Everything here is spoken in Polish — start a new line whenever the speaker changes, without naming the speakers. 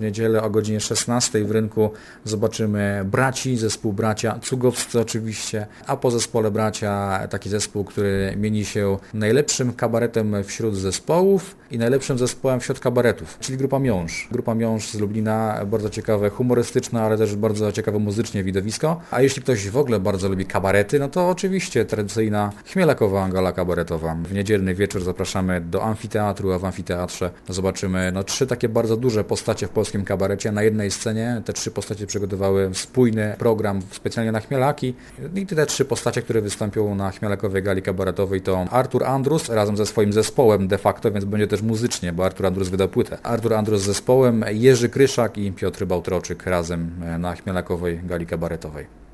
w niedzielę o godzinie 16 w Rynku zobaczymy Braci, zespół Bracia Cugowscy oczywiście, a po zespole Bracia taki zespół, który mieni się najlepszym kabaretem wśród zespołów i najlepszym zespołem wśród kabaretów, czyli Grupa Miąższ. Grupa Miąższ z Lublina, bardzo ciekawe, humorystyczne, ale też bardzo ciekawe muzycznie widowisko. A jeśli ktoś w ogóle bardzo lubi kabarety, no to oczywiście tradycyjna Chmielakowa gala kabaretowa. W niedzielny wieczór zapraszamy do amfiteatru, a w amfiteatrze zobaczymy 3 takie bardzo duże postacie w polskim kabarecie na jednej scenie. Te 3 postacie przygotowały spójny program specjalnie na Chmielaki i te 3 postacie, które wystąpią na Chmielakowej gali kabaretowej to Artur Andrus razem ze swoim zespołem de facto, więc będzie też muzycznie, bo Artur Andrus wyda płytę. Artur Andrus z zespołem, Jerzy Kryszak i Piotr Bałtroczyk razem na Chmielakowej gali kabaretowej.